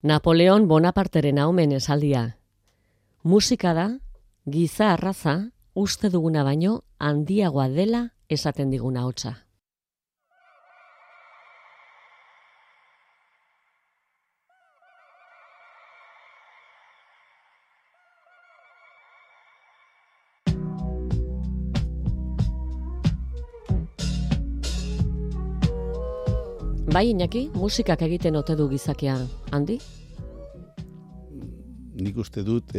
Napoleon Bonaparteren omen esaldia. Musika da, giza arraza, uste duguna baino handiagoa dela esaten diguna hotsa. Bai, Iñaki, musikak egiten ote du gizakia, handi? Nik uste dut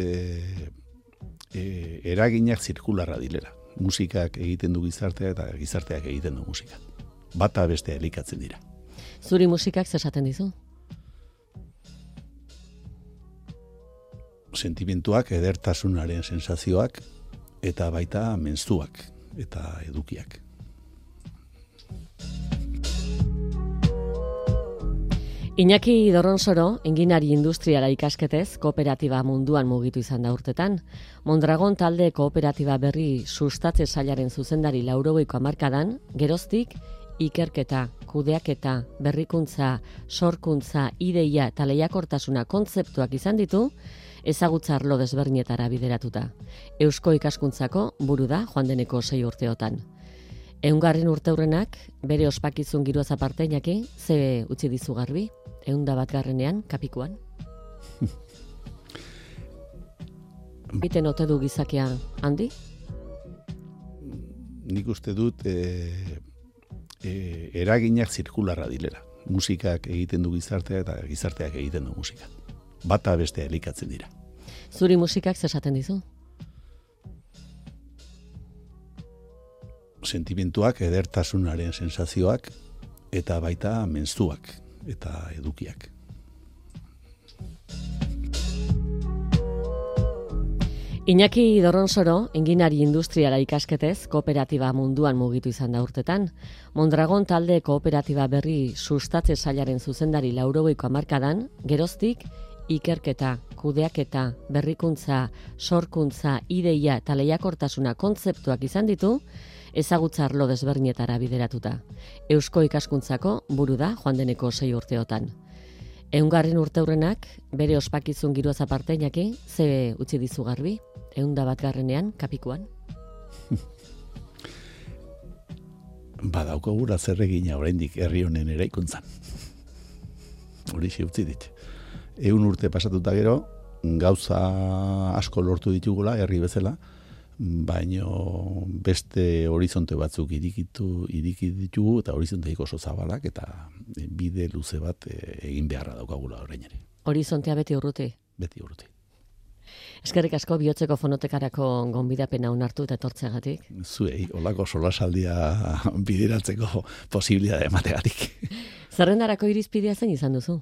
eraginak zirkularra dilera. Musikak egiten du gizartea eta gizarteak egiten du musika. Bata bestea elikatzen dira. Zuri musikak zesaten dizu? Sentimentuak, edertasunaren sensazioak eta baita menzuak eta edukiak. Iñaki Dorronsoro, enginari industriala ikasketez, kooperatiba munduan mugitu izan da urtetan. Mondragon talde kooperatiba berri sustatze sailaren zuzendari 80ko hamarkadan, geroztik, ikerketa, kudeaketa, berrikuntza, sorkuntza, ideia eta lehiakortasuna kontzeptuak izan ditu, ezagutza arlo desberdinetara bideratuta. Eusko ikaskuntzako buru da joan deneko 6 urteotan. 100. urteurrenak, bere ospakizun giroaz aparte, Iñaki, ze utzi dizu garbi? 101. kapikuan. Biten ote du gizakia, handi? Nik uste dut eraginak zirkularra dilera. Musikak egiten du gizartea eta gizarteak egiten du musika. Bata bestea elikatzen dira. Zuri musikak zesaten dizu? Sentimentuak, edertasunaren sensazioak eta baita menzuak eta edukiak. Iñaki Dorronsoro, enginari industriala ikasketez, kooperatiba munduan mugitu izan da urtetan. Mondragon talde kooperatiba berri sustatze sailaren zuzendari 80ko hamarkadan, geroztik, ikerketa, kudeaketa, berrikuntza, sorkuntza, ideia eta lehiakortasuna kontzeptuak izan ditu, ezagutza arlo desberdinetara bideratuta. Eusko ikaskuntzako buru da joan deneko 6 urteotan. 100. urteurrenak, bere ospakizun giroaz aparte, Iñaki, ze utzi dizu garbi? 101. kapikuan. Badaukagura zerregina oraindik herri honen eraikuntzan. Horixe utzi dit. 100 urte pasatuta gero, gauza asko lortu ditugula herri bezala, baino beste horizonte batzuk iriki ditugu eta horizonteik oso zabalak eta bide luze bat egin beharra daukagula orain ere. Horizontea beti urruti? Beti urruti. Eskerrik asko bihotzeko fonotekarako gonbidapena onartu eta etortzeagatik. Zuei, holako solasaldia bideratzeko posibilitatea emategatik. Zerrendarako irizpidea zein izan duzu?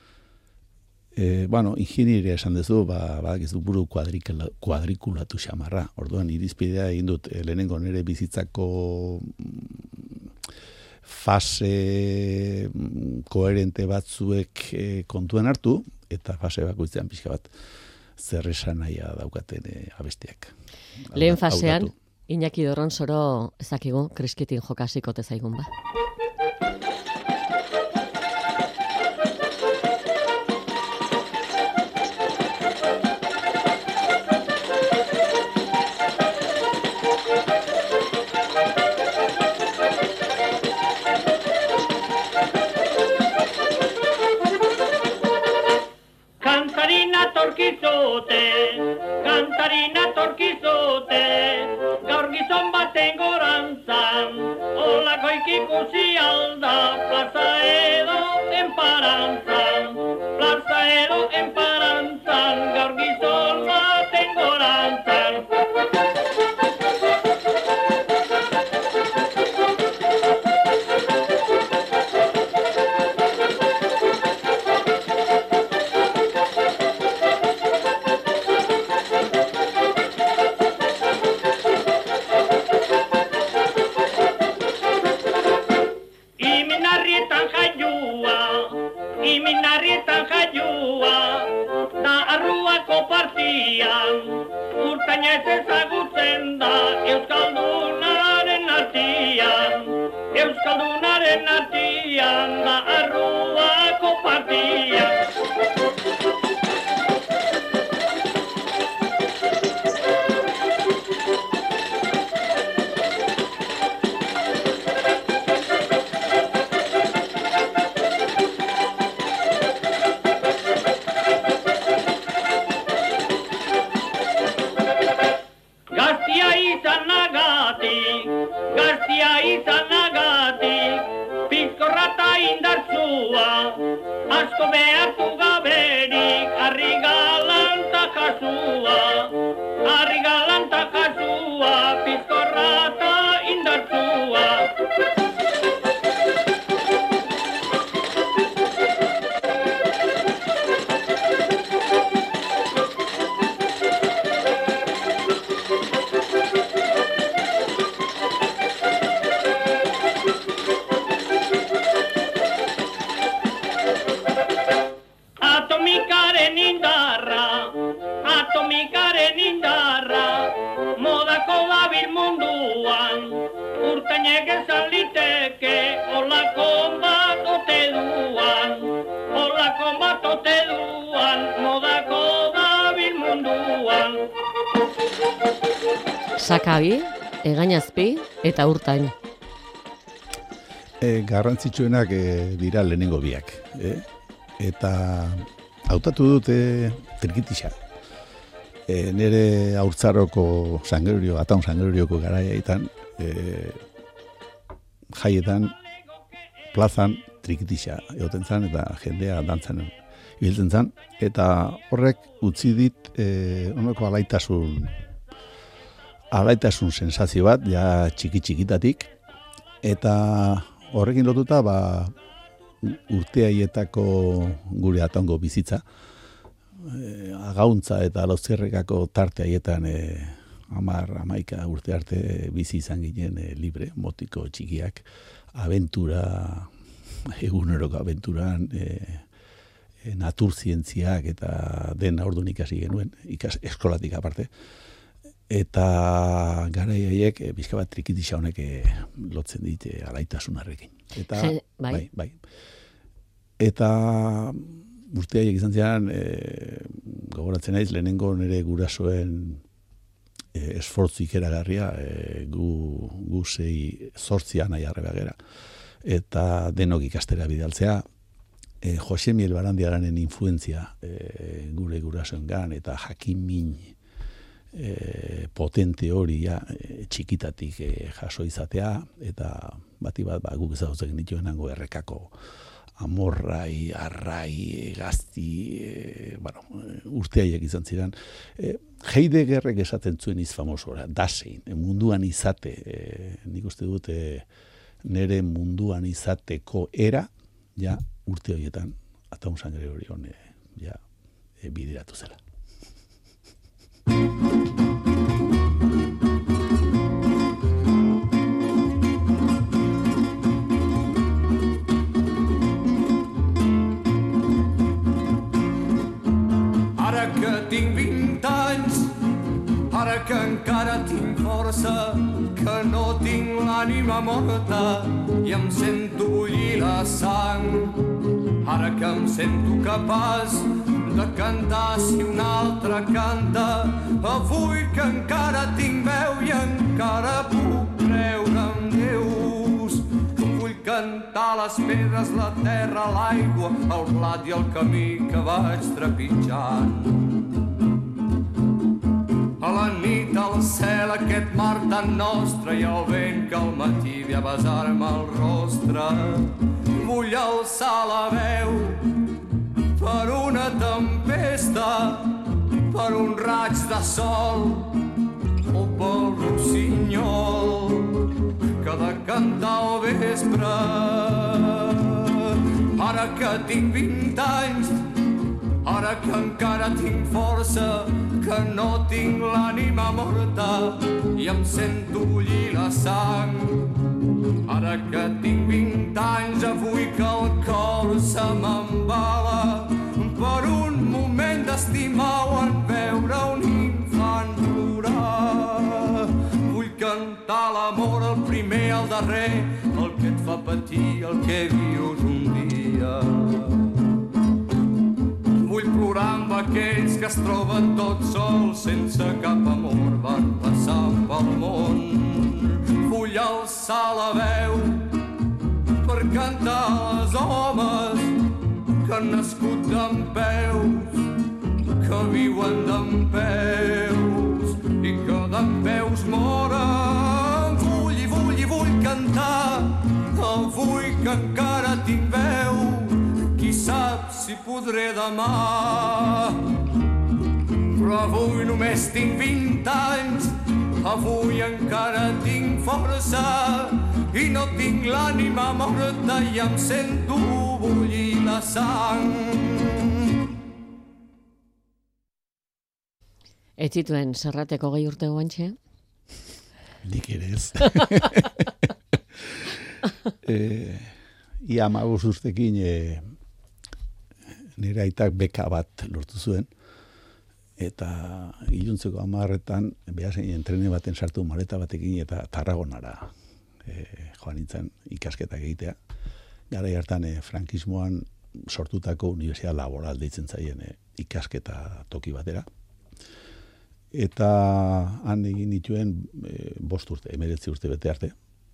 Ingenieria esan duzu, ez du buru kuadrikulatu xamarra. Orduan, irizpidea egin dut lehenengo nire bizitzako fase koherente batzuek kontuan hartu, eta fase bakoitzean pixka bat zer esan nahia daukaten abestiak. Lehen fasean, Iñaki Dorronsoro ezakigu, kriskitin jokasiko tezaigun ba. Kantarina torkizote, gaur gizon baten gorantzan, olako ikikusi alda, plaza edo enparantzan, gaur gizon baten gorantzan. Iminarrietan jaiua, da arruako partian, urtaina ez ezagutzen da Euskaldunaren artian, da arruako partian. kasua, harri galanta kasua, pizkorra eta indartsua. Atomikaren indarra, modako dabil munduan, urtainek ezan liteke, olako bat ote duan, modako dabil munduan. Sakabi, egainazpi eta urtain. Garrantzitsuenak dira lehenengo biak. Eta hautatu dute trikitixa. Nere haurtzaroko ataun sangerurioko garaiaitan, jaietan, plazan trikitixa egoten zan, eta jendea dantzan ibiltzen zan, eta horrek utzi dit honeko alaitasun sensazio bat, ja txikitatik, eta horrekin lotuta, urteaietako gure ataungo bizitza, agauntza eta lauzerrekako tarte haietan 10-11 urte arte bizi izan ginen libre, motiko txikiak, eguneroko abenturan, naturzientziak eta den orduan ikasi genuen, eskolatik aparte. Eta garai haiek bizka bat trikitixa honek lotzen dit alaitasunarrekin. Eta bai. Eta urte haiek izan zian, gogoratzen naiz lehenengo nire gurasoen esfortzu ikeragarria, gu 6-8 nahi arreba gera. Eta denok ikastera bidaltzea, Jose Miel Barandiaranen influentzia gure gurasoengan eta jakin-min potente hori txikitatik jaso izatea, eta bati bat guk ezagutzen dituenango errekako amorrai, arrai, gazti, urteaiek izan ziren. Heideggerrek esaten zuen izfamosora, dasein, munduan izate, nik uste dut nere munduan izateko era, ja urte horietan, ataun sangre hori hone, ja bideratu zela. Tinc 20 anys, ara que encara tinc força, que no tinc l'ànima morta i em sento bullir la sang. Ara que em sento capaç de cantar si un altre canta, avui que encara tinc veu i encara puc creure en Déus. Vull cantar les pedres, la terra, l'aigua, el blat i el camí que vaig trepitjant. A la nit, al cel, aquest mar tan nostre i el vent que al matí ve a besar-me el rostre. Vull alçar la veu per una tempesta, per un raig de sol o pel rossinyol que ha de cantar al vespre. Ara que tinc 20 anys, ara que encara tinc força, que no tinc l'ànima morta i em sento bullir la sang. Ara que tinc 20 anys, avui que el cor se m'embala per un moment d'estimar o en veure un infant plorar. Vull cantar l'amor, el primer, el darrer, el que et fa patir, el que vius un dia. Vull plorar amb aquells que es troben tots sols, sense cap amor, van passant pel món. Vull alçar la veu per cantar als homes que han nascut dempeus, que viuen dempeus i que dempeus moren. Vull cantar, avui que encara tinc veu, qui sap si podré demà. però avui només tinc 20 anys, avui encara tinc força i no tinc l'ànima morta i em sento bullir la sang. Ez zituen Serrateko 20 urte guantxe? Nik ere ez. Ia 15 urtekin nire aitak beka bat lortu zuen, eta iluntzeko 10etan behasen entrene baten sartu maleta batekin eta Tarragonara joan nintzen ikasketak egitea. Garai hartan frankismoan sortutako Universidad Laboral deitzen zaien ikasketa toki batera. Eta han egin dituen 5 urte, 19 urte bete arte.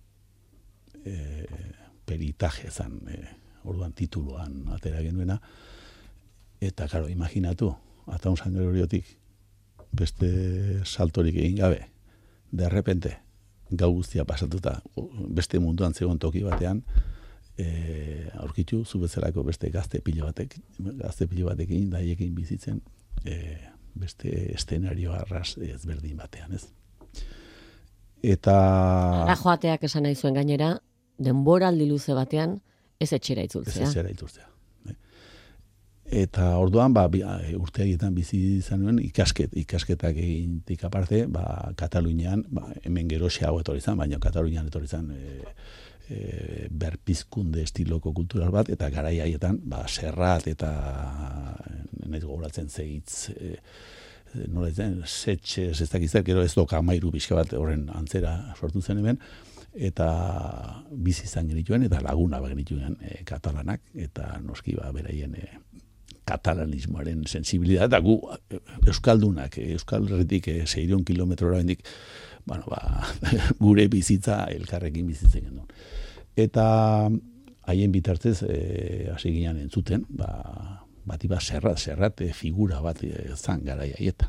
Peritaje zan, orduan tituluan atera genuena. Eta, karo, imaginatu, Ataun San Gregoriotik beste saltorik egin gabe, de repente, gau guztia pasatuta, beste munduan zegoen toki batean, aurkitu, zu bezalako beste gazte pilo batekin, daiekin bizitzen, beste eszenario arras ezberdin batean, ez? Eta... Ara joateak esan nahi zuen gainera, denboraldi luze batean, ez etxera itzultzea. Ez etxera itzultzea. Eta orduan, urteagietan bizi izan nuen, ikasketak egintik aparte, Katalunian, hemen geroxeago etorri zan, baina Katalunian etorri zan berpizkunde estiloko kultural bat, eta garai haietan, Serrat eta nahiz gogoratzen zegitz, nola izan, setxez, ez dakizet, gero ez doka amairu pixka bat horren antzera sortu zen hemen, eta bizi izan genituen, eta laguna genituen katalanak, eta noski beraien katalanismoaren sensibilidad, eta gu euskaldunak, Euskal Herritik 600 kilometrora bendik, gure bizitza elkarrekin bizitzen genuen. Eta haien bitartez hasi ginen entzuten, batiba Serrat figura bat zan garai haietan.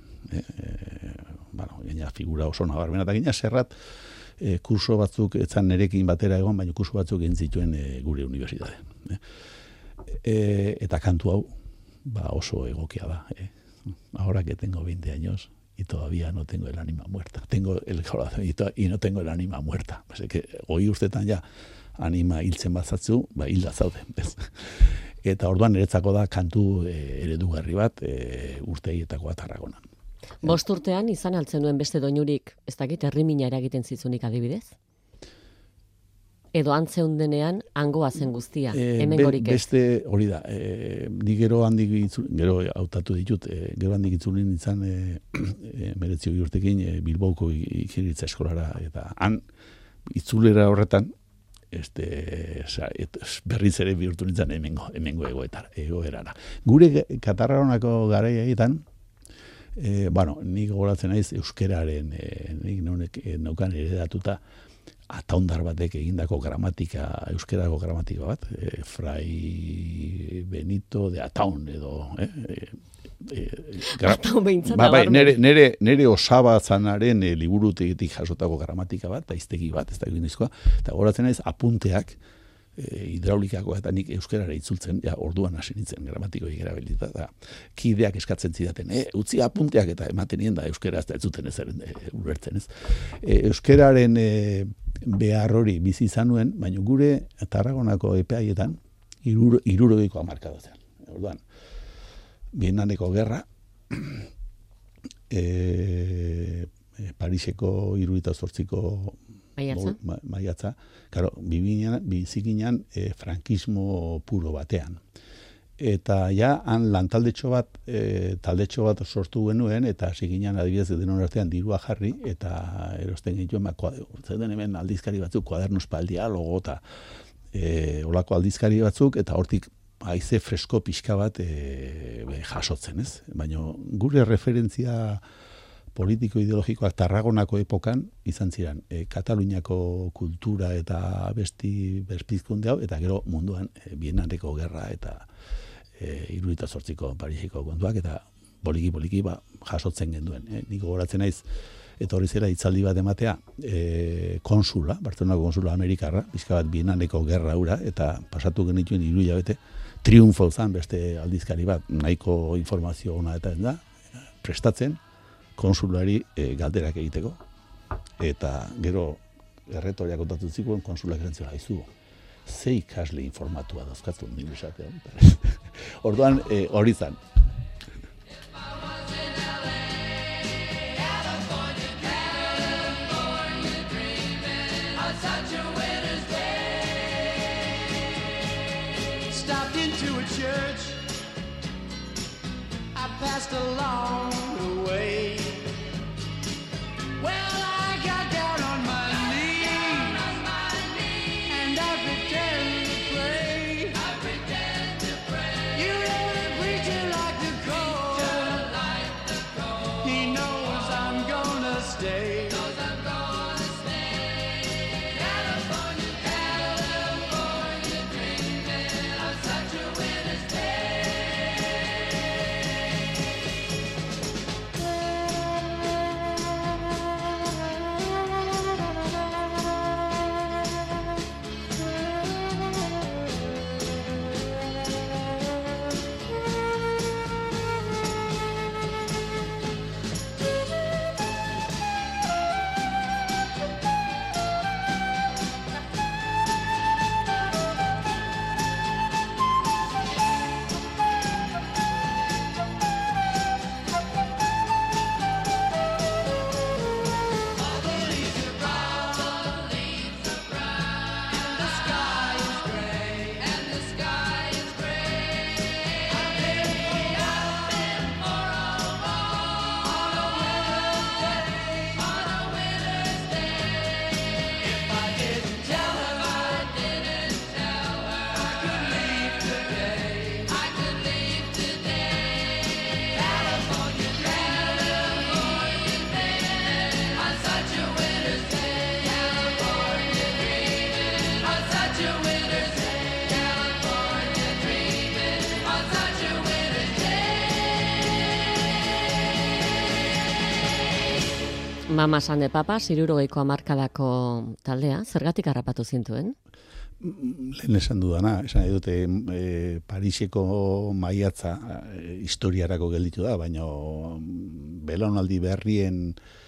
Gaina figura oso nabarmena, eta gaina Serrat kurso batzuk, etzan nerekin batera egon, baina kurso batzuk egin zituen gure unibertsitatean. Eta kantu hau, oso egokia da. Ahora que tengo 20 años y todavía no tengo el ánima muerta. Tengo el corazón y no tengo el ánima muerta. Así que hoi ustetan ja anima hiltzen bazatzu, hilda zaude. Eta orduan niretzako da kantu eredugarri bat urtegietakoa Tarragonan. 5 urtean izan altzen duen beste doinurik, ez dakit herrimina eragiten zizunik adibidez? Edo antzeun denean hangoa zen guztia, hemen gorik ez. Beste hori da, ni gero hautatu ditut, gero handik itzulin izan 19 urtekin Bilboko ikiritza eskolara, eta han itzulera horretan, berriz ere bihurtu nintzen hemengo egoerara. Gure Katarragonako garaiaetan, nik gogoratzen naiz euskeraren, nik neukan eredatuta, ataundar batek egindako gramatika, euskerako gramatika bat, Fray Benito de Ataun edo, Ataun behintzat nabarmen. Nere Osaba zanaren liburutegitik jasotako gramatika bat, daiztegi bat, ez da egin dizkoa, eta goratzen naiz apunteak, hidraulikakoa eta nik euskerara itzultzen, orduan hasi nintzen gramatikoik erabilita, eta kideak eskatzen zidaten, utzi apunteak eta ematen nien da euskera ez da etzuten ezaren ulertzen, ez. Euskeraren behar hori bizi izan nuen, baina gure Tarragonako epeaietan 60ko hamarkada zen. Orduan, Bienaneko gerra, Pariseko 78ko maiatza, karo, bizikinan frankismo puro batean. Eta han lantaldetxo bat sortu genuen, eta ziginan adibidez denon artean dirua jarri, eta erosten genituen, zeuden hemen aldizkari batzuk, kuadernus pal dialogo, eta olako aldizkari batzuk, eta hortik haize fresko pixka bat jasotzen, ez? Baina gure referentzia politiko ideologikoak Tarragonako epokan izan ziren Kataluniako kultura eta besti berpizkunde hau, eta gero munduan Bienaneko gerra eta 78ko Pariseko kontuak, eta poliki jasotzen genduen. Nik gogoratzen naiz, etorri zera hitzaldi bat ematea, konsula, Bartzelonako konsula amerikarra, pixka bat Bienaneko gerra hura, eta pasatu genituen 3 hilabete, triunfo zan beste aldizkari bat, nahiko informazio ona eta ez da, prestatzen konsulari galderak egiteko. Eta gero erretoriak kontatu zikuen konsulak erantzua haizu. Ze ikasle informatua dauzkatu nire esatean. Orduan hori zan. Passed along the way. Well, I got down on my knees and I pretend to pray. You know the preacher like the cold. He knows I'm gonna stay. California, California, dreaming of such a winter's day. Mamas and the Papas, 60ko hamarkadako taldea, zergatik harrapatu zintuen? Lehen esan dudana, esan nahi dute Pariseko maiatza historiarako gelditu da, baina belaunaldi berrien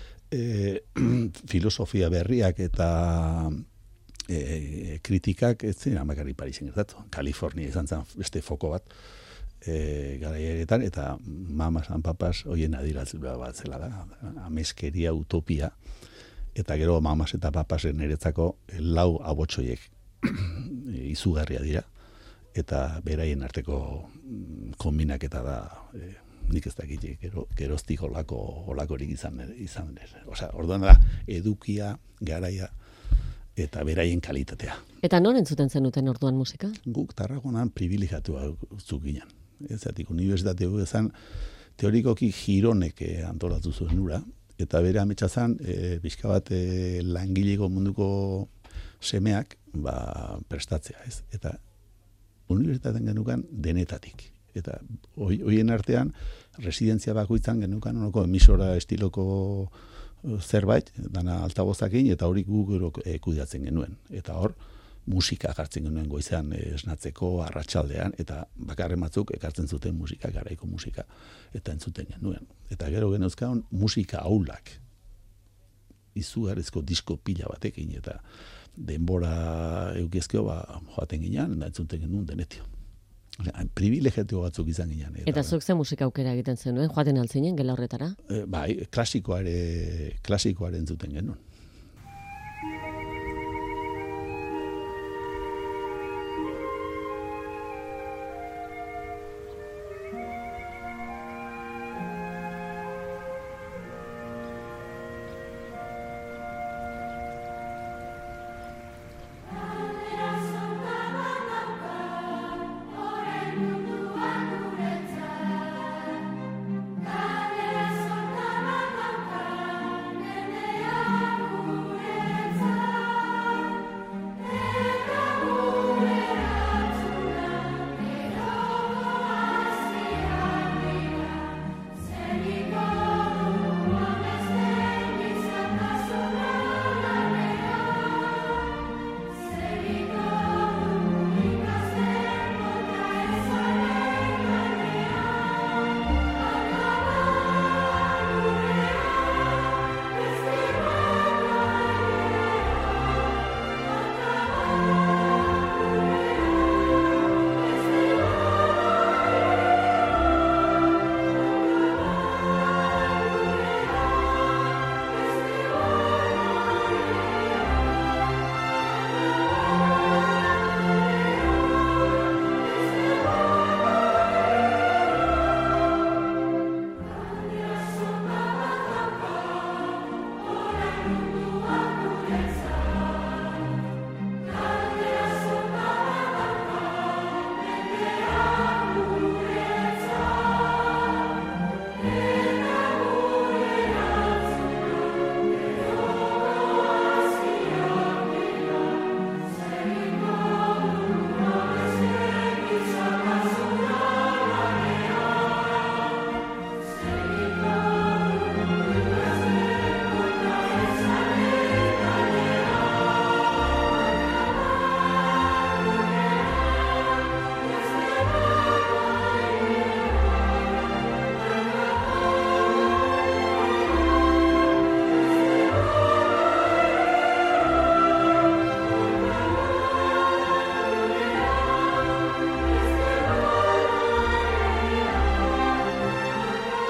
filosofia berriak eta kritikak ez ziren amakarri Parisen gertatu. Kalifornia izan zen beste foko bat garaietan, eta Mamas and Papas hoien adierazle bat zela da, ameskeria, utopia, eta gero Mamas eta Papasen niretzako lau abotsoiek izugarria dira, eta beraien arteko konbinaketa da, nik ez dakit, geroztik olakorik izan. Osea, orduan da, edukia, garaia, eta beraien kalitatea. Eta non entzuten zenuten orduan musika? Guk Tarragonan privilegiatua zuginen. Ezatik, unibertsitate ezan, teorikoki Gironek antolatu zuen nura, eta bere ametsa zan, pixka bat langileko munduko semeak prestatzea, ez? Eta unibertsitatean genukan denetatik. Eta hoien artean, residentzia bakoitzan genukan onoko emisora estiloko zerbait, dana altabozakin, eta hori gu gero kudeatzen genuen. Eta hor, musika jartzen genuen goizean esnatzeko, arratsaldean, eta bakarren batzuk ekartzen zuten musika, garaiko musika, eta entzuten genuen. Eta gero genuzkaun musika aulak, izugarrizko disko pila batekin, eta denbora eukiezkeo joaten ginean, eta entzuten genuen denetio. Privilegiatio batzuk izan ginean. Eta zuk ze musika aukera egiten zenuen, joaten altzinen gela horretara? Bai, klasikoare entzuten genuen.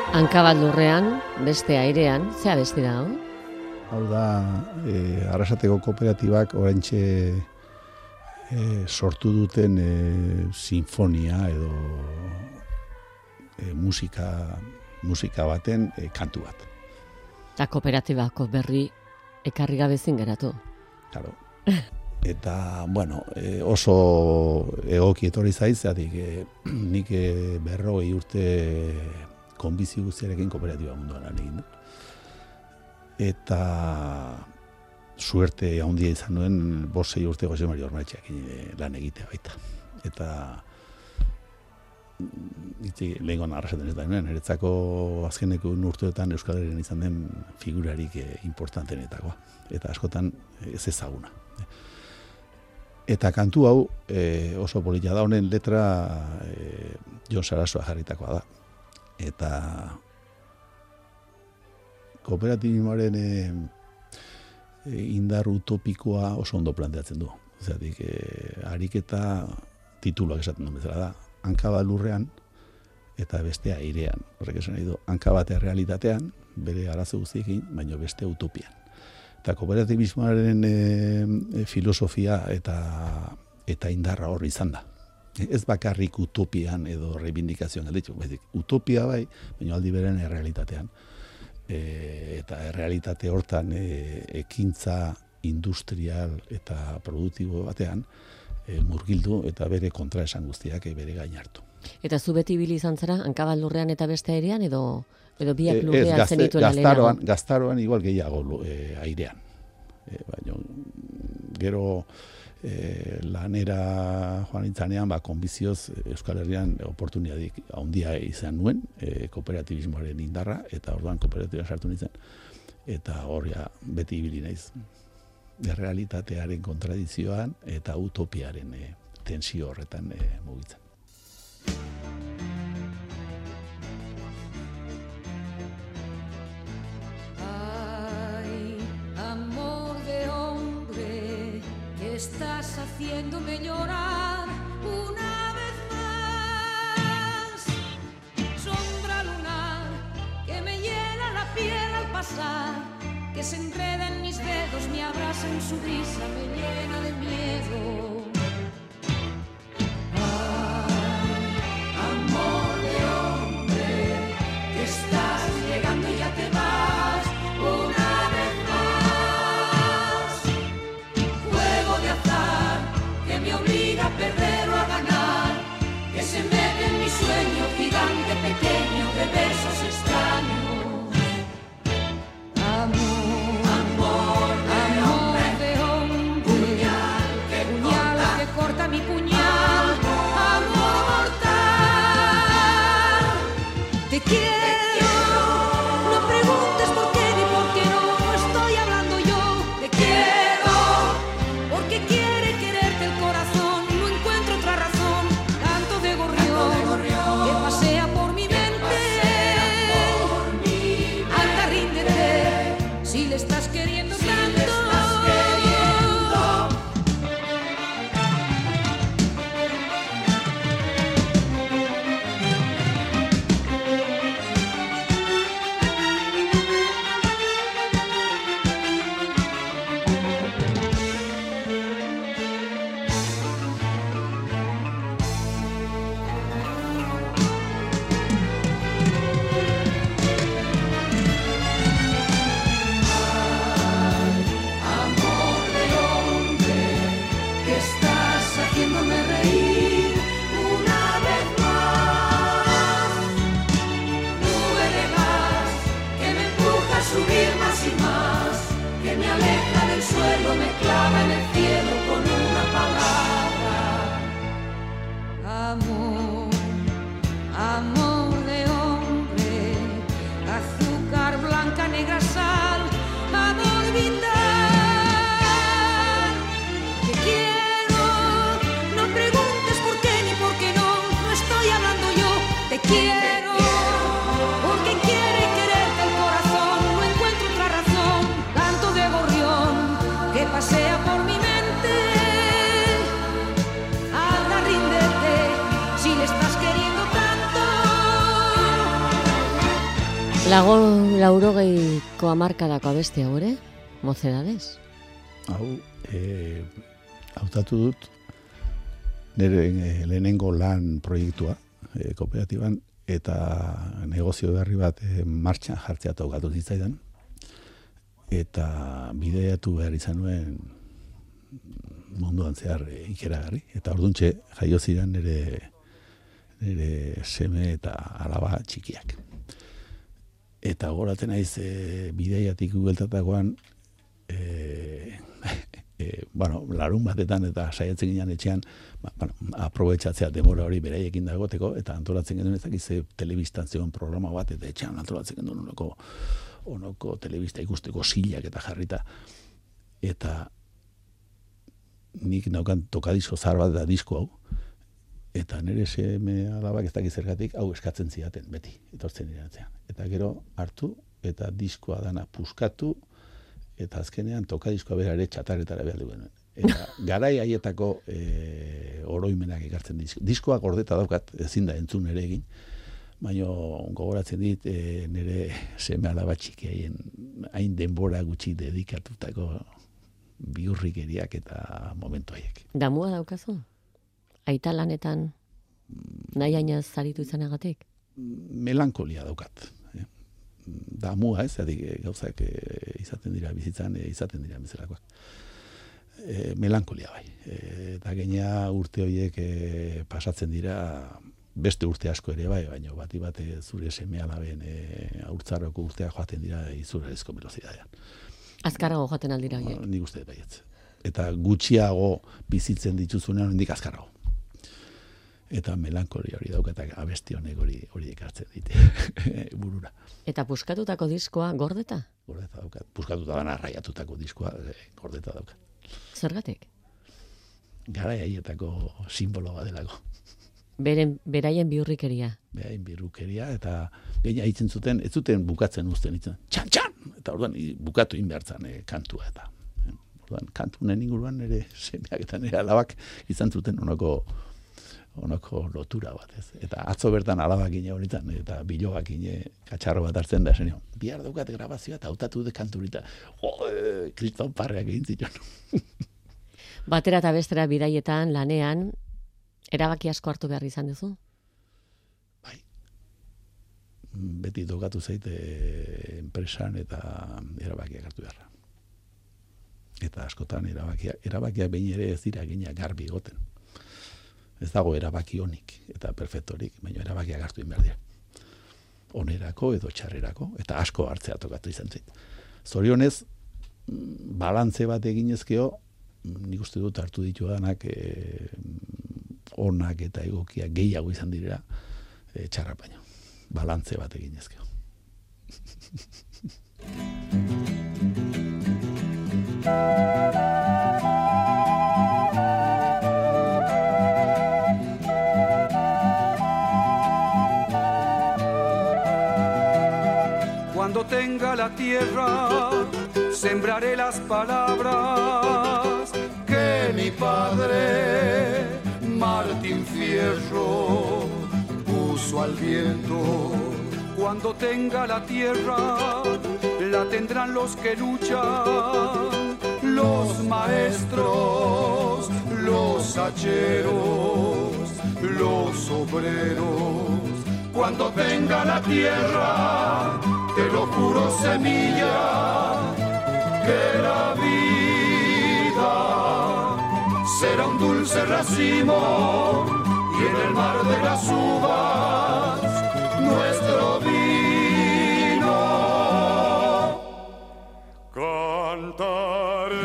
Hanka bat lurrean, beste airean, zea besti da, hau? Hau da, Arrasateko kooperatibak oraintxe sortu duten sinfonia edo musika baten kantu bat. Eta kooperatibako berri ekarri gabe ezin geratu. Claro. Eta, bueno, oso egoki etorri zaizatik, nik 40 urte konbizi guztiarekin kooperatiba munduan lan egin dut. Eta suerte handia izan nuen 5-6 urte Jose Mari Ormaetxearekin lan egitea baita. Eta lehengoan arrasaten ez da nuen, niretzako azkeneko urteetan Euskal Herrian izan den figurarik importantenetakoa. Eta askotan ez ezaguna. Eta kantu hau oso polita da, honen letra Jon Sarasoa jarritakoa da. Eta kooperatibimoaren indar utopikoa oso ondo planteatzen du. Zeratik, ariketa tituluak esaten duen bezala da. Hanka bat lurrean eta bestea airean. Horrek esan nahi du, hanka bat errealitatean, bere arazo guztiekin, baina beste utopian. Eta kooperatibismoaren filosofia eta indarra hor izan da. Ez bakarrik utopian edo reivindikazioan galditu, utopia bai, baina aldi beren errealitatean. Eta errealitate hortan ekintza industrial eta produktibo batean murgildu eta bere kontraesan guztiak bere gain hartu. Eta zu beti ibili izan zara, hanka bat lurrean eta beste airean, edo biak lurrean zenituela lehenago? Gaztaroan igual gehiago airean. Baina gero lanera joan nintzanean, konbizioz Euskal Herrian oportunidadik handia izan nuen, kooperatibismoaren indarra, eta orduan kooperatiban sartu nintzen. Eta horria beti ibili naiz. Realitatearen kontradizioan eta utopiaren tensio horretan mugitzen. Ay, amor de hombre, que estás haciéndome llorar una vez más. Sombra lunar que me hiela la piel al pasar, que se enreda en mis dedos, me abraza en su brisa, me llena de miedo. Ay, amor de hombre, que estás llegando y ya te vas una vez más. Juego de azar que me obliga a perder o a ganar, que se mete en mi sueño gigante pequeño de besos extraños. Mi puñal, amor mortal. Te quiero, no preguntes por qué ni por qué no estoy hablando yo. Te quiero, porque quiere quererte el corazón, no encuentro otra razón. Canto de gorrión, que pasea por mi mente. Anda, ríndete, si le estás queriendo tanto. Pasea por mi mente. Laurogeiko hamarkadako abesti hau ere, Mocedades? Hau, hautatu dut, nire lehenengo lan proiektua, kooperatiban, eta negozio berri bat martxan jartzea tokatu zitzaidan, eta bideatu behar izan nuen munduan zehar ikeragarri, eta orduntxe jaio ziren nire seme eta alaba txikiak. Eta goraten naiz bideiatik bueltatakoan larun batetan eta saiatzen ginen etxean aprobetxatzea demora hori beraiekin dagoteko, eta antolatzen genuen ezakiz telebistan zegoen programa bat, eta etxean antolatzen genuen onoko telebista ikusteko silak eta jarrita. Eta nik naukan tokadisko zahar bat da disko hau, eta nire seme alabak ez dakiz zergatik hau eskatzen zidaten beti, etortzen iratzean. Eta gero hartu eta diskoa dana puskatu, eta azkenean tokadiskoa bera ere txataretara behar duen. Eta garai haietako oroimenak ekartzen diskoa gordeta daukat, ezin da entzun ere egin, baina gogoratzen dit nire seme alaba txikiaien hain denbora gutxi dedikatutako bihurrikeriak eta momentu haiek. Damua daukazu? Aita lanetan nahi ainaz zaritu izanagatik? Melankolia daukat. Damua ez, gauzak izaten dira bizitzan, izaten dira bezalakoak. Melankolia bai. Eta gainea urte horiek pasatzen dira, beste urte asko ere bai, baina bati bate zure seme alaben haurtzaroko urtea joaten dira izurrezko velozidadean. Azkarrago joaten aldira horiek? Nik uste baietz. Eta gutxiago bizitzen dituzunean hendik azkarrago. Eta melankolia hori daukata abesti honek hori ekartzen dite burura. Eta puskatutako diskoa gordeta? Gordeta daukat. Puskatuta dana arraiatutako diskoa gordeta daukat. Zergatik? Garai haietako simbolo bat delako. Beraien bihurrikeria. Beraien bihurrikeria, eta gaina hitzen zuten, ez zuten bukatzen uzten hitzen. Txan! Eta orduan bukatu inbertzan kantua eta. Orduan kantunen inguruan nire semeak eta nire alabak izan zuten onoko lotura bat, ez. Eta atzo bertan alabak gine horitan, eta bilogak gine katxarro bat hartzen da, esenio, bihar daukat grabazioa eta hautatu de kanturita. Kriston parreak egin zitzen. Batera eta bestera bidaietan, lanean, erabaki asko hartu behar izan duzu? Bai. Beti tokatu zaite enpresan eta erabakiak hartu beharra. Eta askotan erabakiak behin ere ez dira gina garbi egoten. Ez dago erabaki honik eta perfektorik, baina erabakiak hartu behar dira. Onerako edo txarrerako, eta asko hartzea tokatu izan zait. Zorionez, balantze bat eginezkeo, nik uste dut hartu ditudanak onak eta egokiak gehiago izan direla txarra baino. Balantze bat eginezkeo. Cuando tenga la tierra, sembraré las palabras que mi padre, Martín Fierro, puso al viento. Cuando tenga la tierra, la tendrán los que luchan, los maestros, los hacheros, los obreros. Cuando tenga la tierra, te lo juro, semilla, que la vida será un dulce racimo y en el mar de las uvas nuestro vino. Cantaré,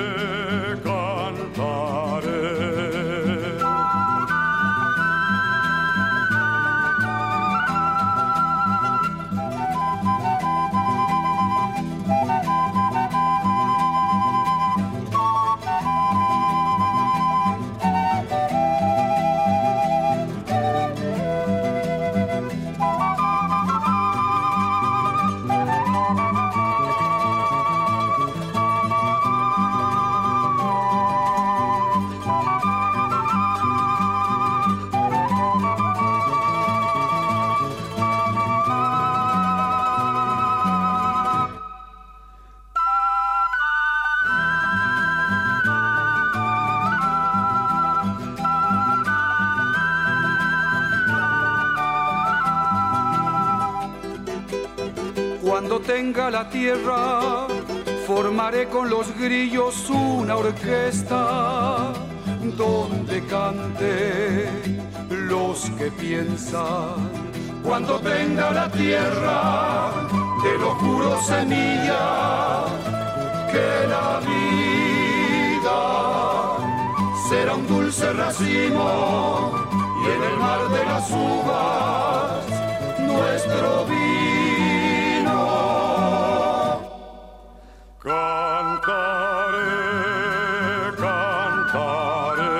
cantaré. Cuando tenga la tierra, formaré con los grillos una orquesta donde cante los que piensan. Cuando tenga la tierra, te lo juro, semilla, que la vida será un dulce racimo y en el mar de las uvas nuestro vino. Cantaré, cantaré,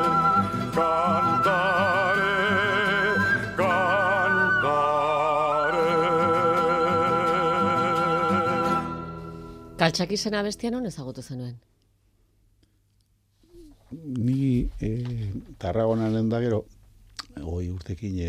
cantaré, cantaré. Kaltxak izena bestia non ezagutu zenuen? Ni Tarragonaren da gero, 20 urtekin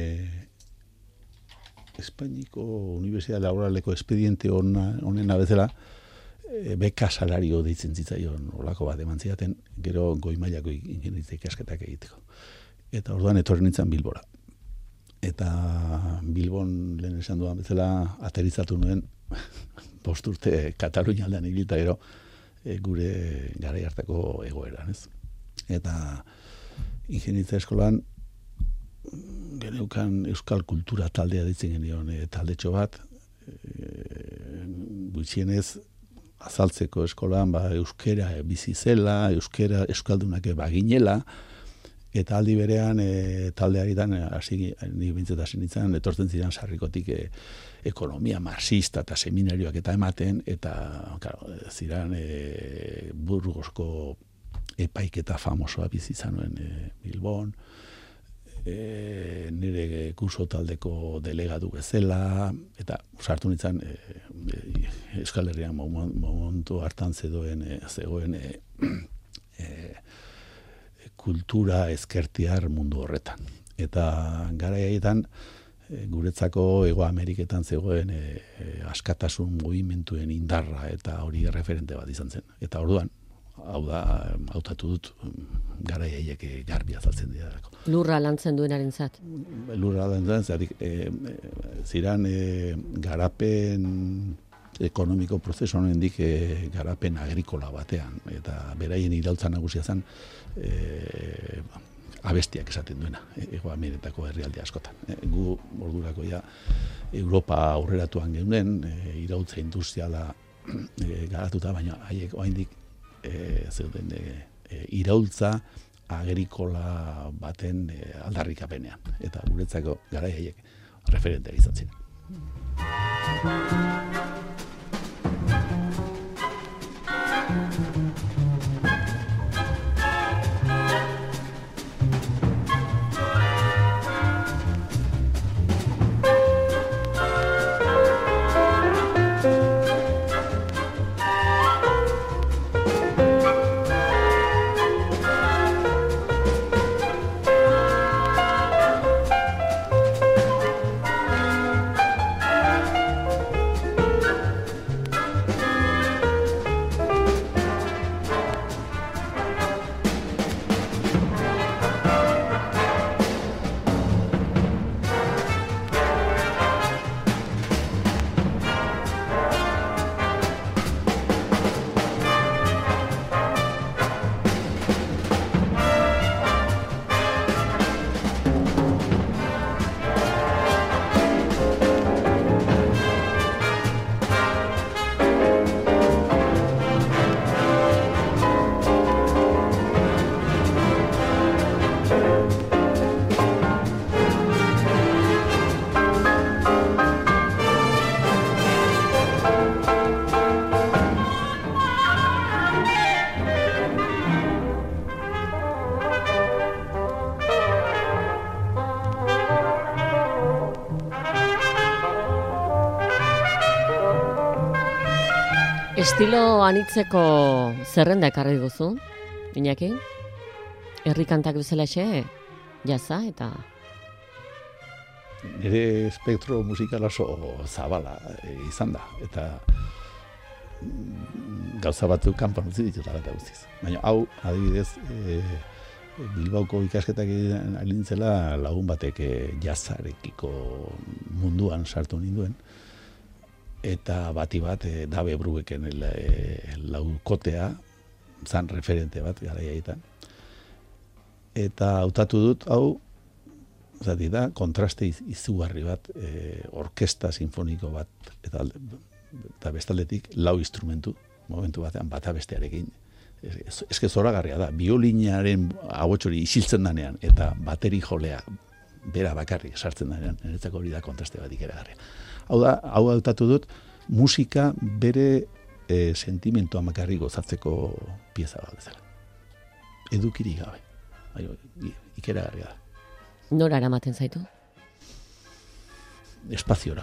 Espainiko Unibertsitate Laboraleko espediente honen abezela, beka salario deitzen zitzaion olako bat eman zidaten, gero goi mailako ingeniaritza ikasketak egiteko. Eta orduan etorri nintzen Bilbora. Eta Bilbon lehen esan duan bezala aterizatu nuen 5 urte Katalunia aldean ibilta gero gure garai hartako egoeran, ez? Eta ingeniaritza eskolan geneukan euskal kultura taldea ditzen genion taldetxo bat, gutxienez azaltzeko eskolan euskera bizi zela, euskera euskaldunak baginela, eta aldi berean taldearitan ni bintzat hasi nintzen, etortzen ziren sarrikotik ekonomia marxista eta seminarioak eta ematen, eta ziren Burgosko epaiketa famosoa bizi zanuen Bilbon, nire kurso taldeko delegatu bezala, eta sartu nintzen Euskal Herrian momentu hartan zegoen kultura ezkertiar mundu horretan. Eta garaietan guretzako Hego Ameriketan zegoen askatasun mugimentuen indarra, eta hori referente bat izan zen. Eta orduan, hau da, hautatu dut garaiaiek garbi azaltzen direlako. Lurra lantzen duenaren zat? Lurra lantzen zatik, ziran garapen ekonomiko prozesu honendik garapen agrikola batean, eta beraien iraultza nagusia zen abestiak esaten duena, Hego Ameriketako herrialde askotan. Gu ordurako ja Europa aurreratuan geunden, iraultza industriala garatuta, baina haiek oraindik zeuden iraultza agrikola baten aldarrikapenean, eta guretzako garai haiek referenteak izan ziren. Estilo anitzeko zerrenda ekarri duzu, Iñaki? Herri kantak bezalaxe, jaza eta... Nire espektro musikal oso zabala izan da, eta gauza batzuk kanpan utzi ditut eta guztiz. Baina hau, adibidez, Bilbaoko ikasketak alintzela lagun batek jazarekiko munduan sartu ninduen, eta bati bat, Dabe Brueken laukotea, zan referente bat garaiaitan. Eta hautatu dut, hau, zati da, kontraste izugarri bat, orkesta sinfoniko bat, eta bestaldetik lau instrumentu, momentu batean, bata bestearekin. Eske zoragarria da, biolinaren ahotsori isiltzen danean, eta bateri jolea, bera bakarrik sartzen danean, niretzako hori da kontraste bat ikeragarria. Hau hautatu dut, musika bere sentimentua makarrik gozatzeko pieza bat bezala. Edukirik gabe. Ikeragarria da. Nora eramaten zaitu? Espaziora.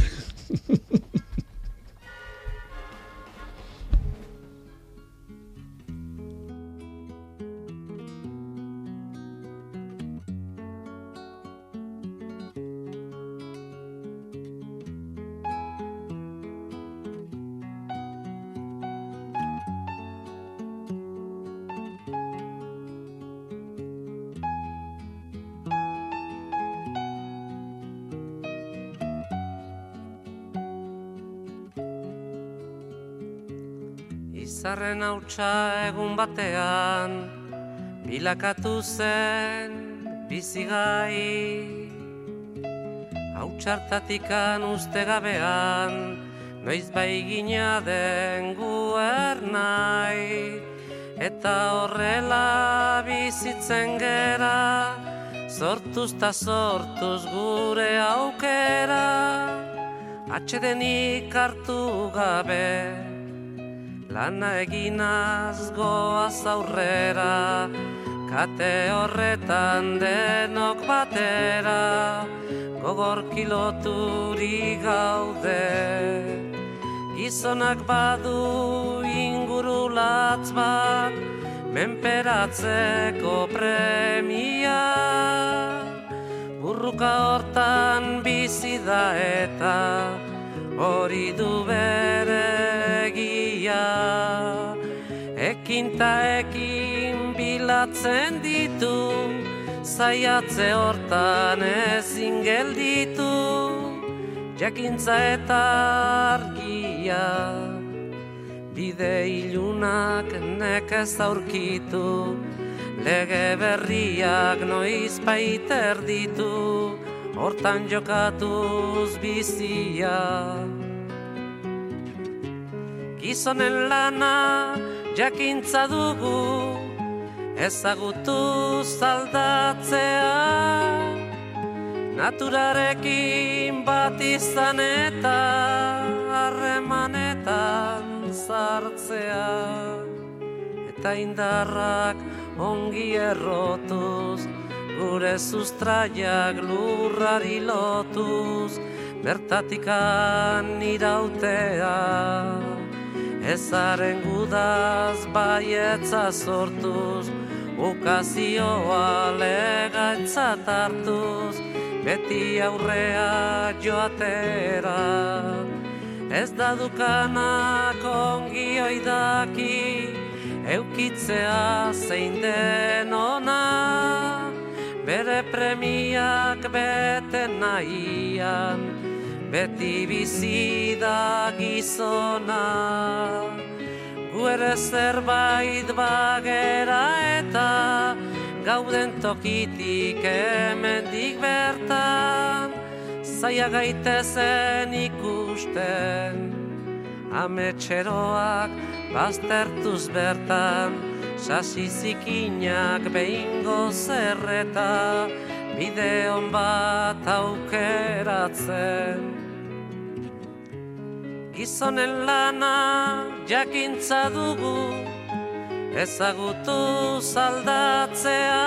Izarren hautsa egun batean, bilakatu zen bizigai. Hautsartatikan uste gabean, noiz bai gina den guernai. Eta horrela bizitzen gera, sortuz ta sortuz gure aukera. Atsedenik hartu gabe, lana eginaz goaz aurrera, kate horretan denok batera, gogorki loturik gaude. Gizonak badu inguru latz bat, menperatzeko premia. Burruka hortan bizi da eta hori du bere egia. Ekin ta ekin bilatzen ditu, zaiatze hortan ezin gelditu. Jakintza eta argia, bide ilunak nekez aurkitu, lege berriak noiz baiter ditu, hortan jokatuz bizia. Gizonen lana jakintza dugu, ezagutu aldatzea, naturarekin bat izan eta harremanetan sartzea. Eta indarrak ongi errotuz, gure sustraiak lurrari lotuz, bertatikan irautea. Ezaren gudaz baietza sortuz, ukazioa legaitzat hartuz, beti aurrea joatera. Ez da dukanak ongi oidaki, eukitzea zein den ona, bere premiak bete nahian, beti bizi da gizona. Gu ere zerbait bagera eta gauden tokitik hemendik bertan, zaila gaitezen ikusten, ametxeroak baztertuz bertan, sasi zikinak behingo zerreta, bide hon bat aukeratzen. Gizonen lana jakintza dugu, ezagutu aldatzea,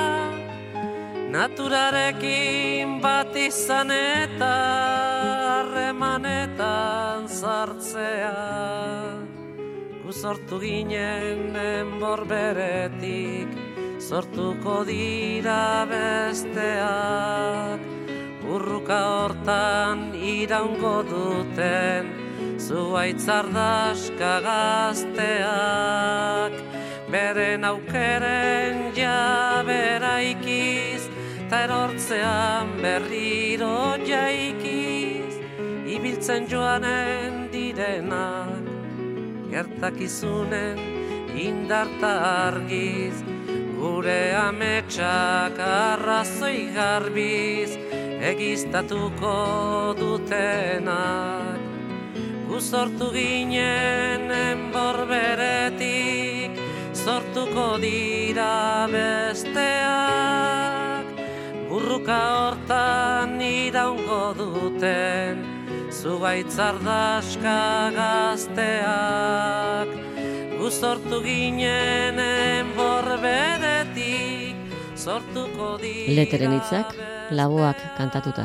naturarekin bat izan eta harremanetan sartzea. Gu sortu ginen enbor beretik, sortuko dira besteak, burruka hortan iraungo duten, zuaitzardaska gazteak, beren aukeren jabera ikiz, ta erortzean berriro jaikiz, ibiltzen joanen direnak, gertakizunen indarta argiz, gure ametsak arrazoi garbiz, egiztatuko dutenak. Gu sortu ginen enborberetik, sortuko dira besteak, burruka hortan iraungo duten, zugaitzardaska gazteak. Gu sortu ginen enborberetik, sortuko dira Leteren hitzak, Laboak kantatuta.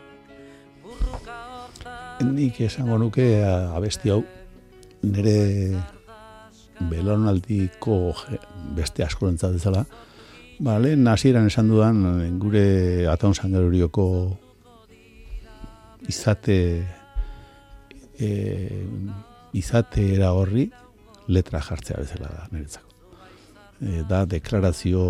Nik esango nuke abesti hau nire belaunaldiko beste askorentzat bezala. Lehen hasieran esan dudan gure Ataun Sangerorioko izatera horri letra jartzea bezala da niretzako. Da deklarazio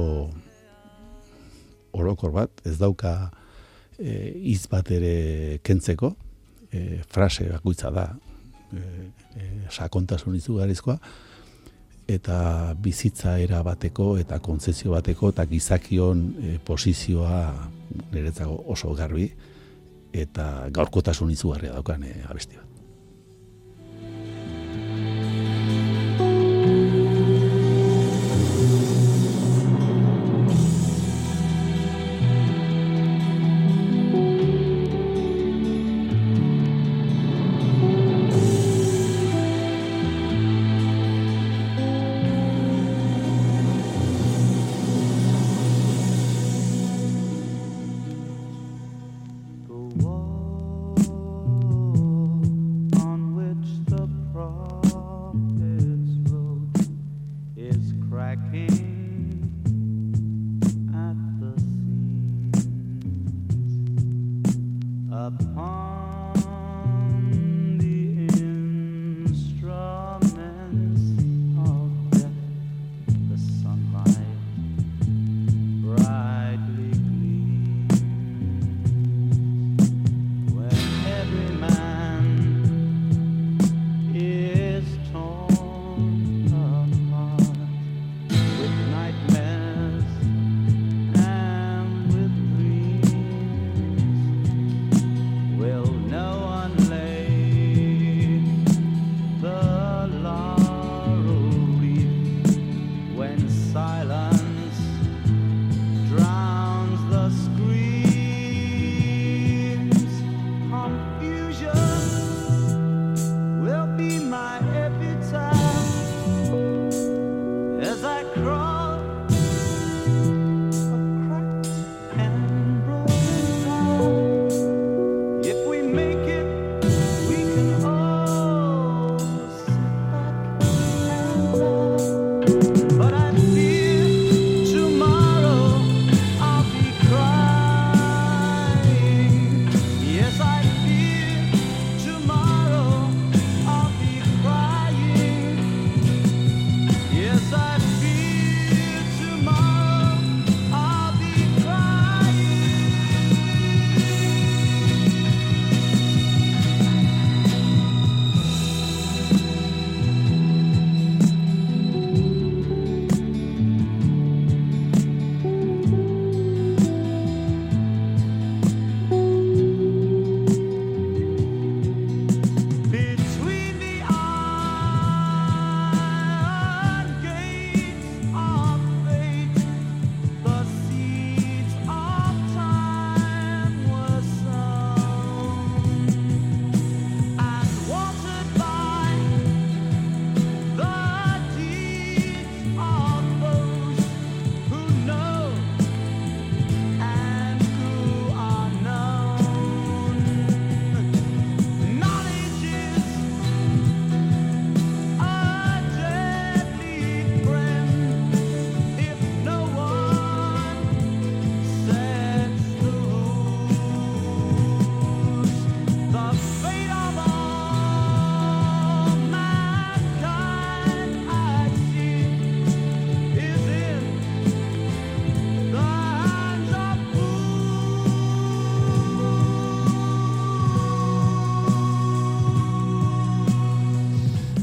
orokor bat, ez dauka hitz bat ere kentzeko, frase bakoitza da, sakontasun izugarrizkoa, eta bizitza era bateko eta kontzezio bateko eta gizakion posizioa niretzako oso garbi eta gaurkotasun izugarria daukan abesti bat.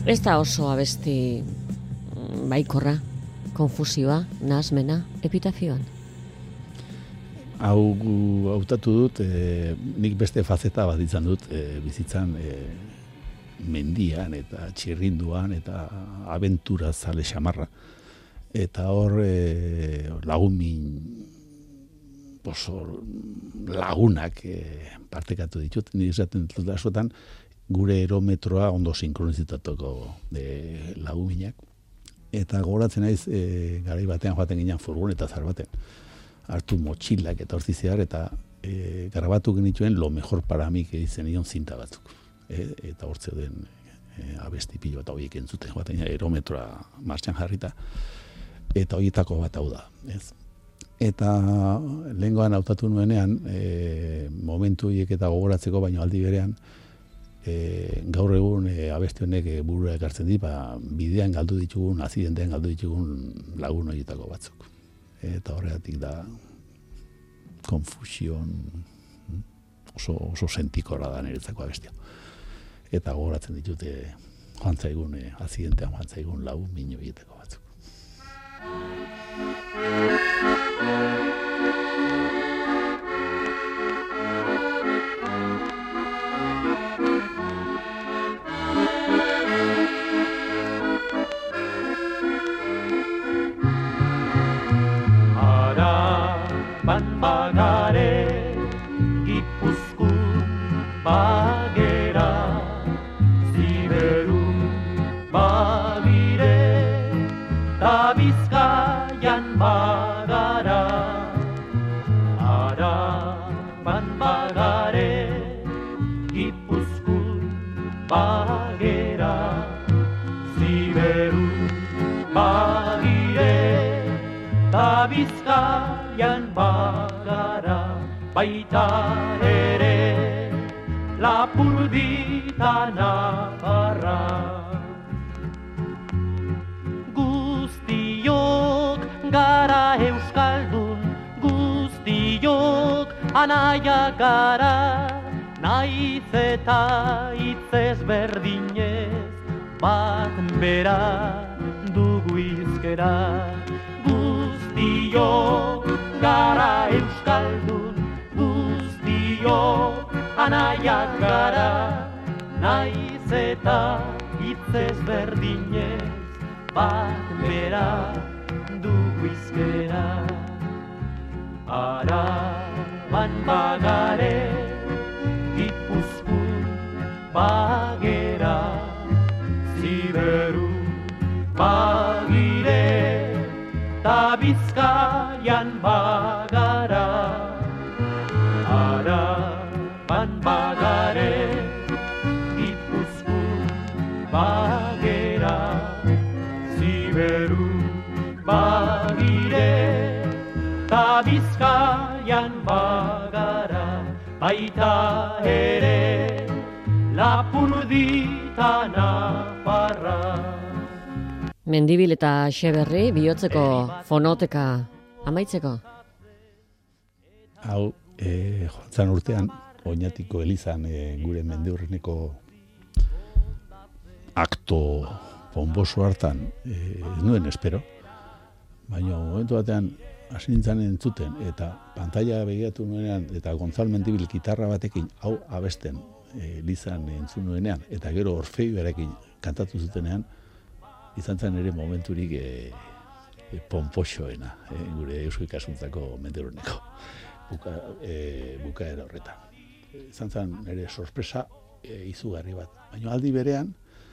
Ez da oso abesti baikorra, konfusioa, nahasmena, epitafioan. Hautatu dut, nik beste fazeta bat izan dut, bizitzan mendian eta txirrinduan eta abentura zale xamarra. Eta hor lagumin oso lagunak partekatu ditut. Ni esaten dut askotan gure erometroa ondo sinkronizatatuko laguminak. Eta gogoratzen naiz garai batean joaten ginen furgoneta zar baten. Hartu motxilak eta hortzi zehar eta grabatu genituen lo mejor para mí que dizen nion zinta batzuk. Eta hortze den abesti pilo eta horiek entzuten joaten erometroa martxan jarrita. Eta horietako bat hau da, ez? Eta lehengoan hautatu nuenean, momentu horiek eta gogoratzeko, baino aldi berean, gaur egun abesti honek burura ekartzen dit, bidean galdu ditugun, azidentean galdu ditugun lagun horietako batzuk. Eta horregatik da konfusion oso sentikora da niretzako abestia. Eta gogoratzen ditute joan zaigun, azidentean joan zaigun lagun minu horietako batzuk. Araban bagare, Gipuzkoan bagera, Ziberun bagire, ta Bizkaian bagara. Araban bagare, Gipuzkoan bagera, Ziberun bagire, ta Bizkaian bagara. Baita ere Lapurdita Nafarra. Guztiok gara euskaldun, guztiok anaia gara, naiz eta hitz ezberdinez bat bera dugu hizkera. Guztiok gara euskaldun, guztiok anaiak gara, naiz eta hitz ezberdinez bat bera dugu hizkera. Araban bagare, Gipuzkoan bagera, Ziberun bagire, ta Bizkaian bagara. Araban bagare, Gipuzkoan bagera, Ziberun bagire, ta Bizkaian bagara. Baita ere Lapurdita Nafarra. Mendibil eta Xeberri bihotzeko fonoteka amaitzeko. Hau, joan urtean, Oñatiko elizan gure mendiurreneko akto ponboso hartan ez nuen espero, baina momentu batean hasi nintzen entzuten eta pantalla begiratu nuenean eta Gonzal Mendibil gitarra batekin hau abesten elizan entzun nuenean eta gero Orfeioarekin kantatu zutenean izan zen ere momenturik pomposoena gure Eusko Ikaskuntzako mendiurreneko bukaera horretan. Izan zen ere sorpresa izugarri bat. Baina aldi berean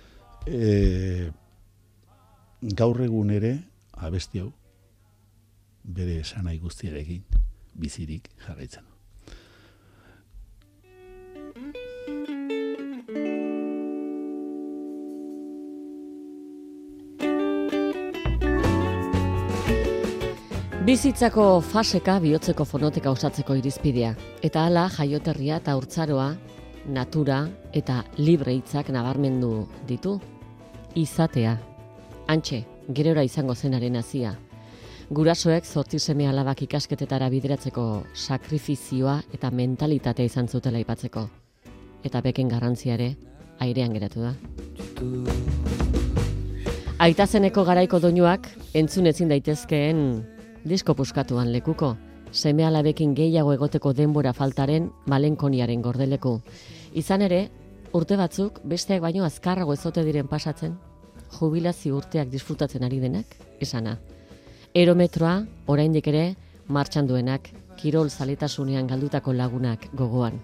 gaur egun ere abesti hau bere esanai guztiarekin bizirik jarraitzen. Bizitzako faseka bihotzeko fonoteka osatzeko irizpidea. Eta hala jaioterria eta haurtzaroa, natura eta libre hitzak nabarmendu ditu. Izatea. Hantxe, gerora izango zenaren hazia. Gurasoek 8 seme alabak ikasketetara bideratzeko sakrifizioa eta mentalitatea izan zutela aipatzeko. Eta beken garrantziare airean geratu da. Aitazeneko garaiko doinuak entzun ezin daitezkeen disko puskatuan lekuko, seme-alabekin gehiago egoteko denbora faltaren malenkoniaren gordeleku. Izan ere, urte batzuk besteak baino azkarrago ezote diren pasatzen, jubilazio urteak disfrutatzen ari denak, esana. Erometroa, oraindik ere, martxan duenak, kirol zaletasunean galdutako lagunak gogoan.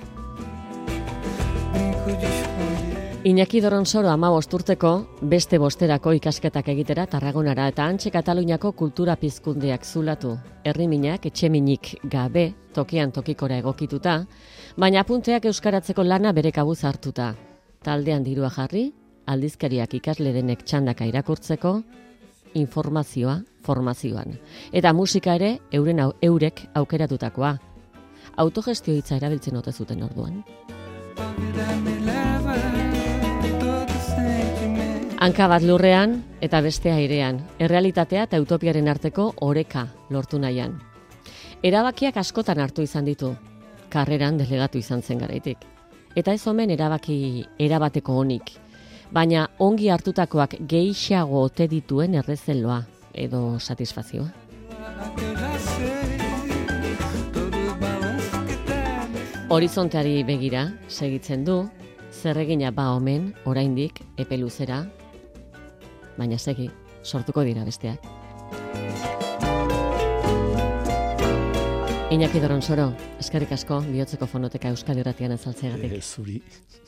Iñaki Doronsoro 15 urteko beste bosterako ikasketak egitera Tarragonara eta hantxe Kataluniako kultura pizkundeak zulatu. Herriminak etxeminik gabe tokian tokikora egokituta, baina apunteak euskaratzeko lana bere kabuz hartuta. Taldean dirua jarri, aldizkariak ikasle denek txandaka irakurtzeko, informazioa formazioan. Eta musika ere eurek aukeratutakoa. Autogestio hitza erabiltzen ote zuten orduan. Hanka bat lurrean eta beste airean, errealitatea eta utopiaren arteko oreka lortu nahian. Erabakiak askotan hartu izan ditu, karreran delegatu izan zen garaitik. Eta ez omen erabaki erabateko onik, baina ongi hartutakoak gehiago ote dituen errezeloa edo satisfazioa. Horizonteari begira segitzen du, zerregina ba omen, oraindik, epe luzera, baina segi, sortuko dira besteak. Iñaki Doronsoro, eskerrik asko, Bihotzeko Fonoteka Euskadi Irratian azaltzeagatik. Zuri.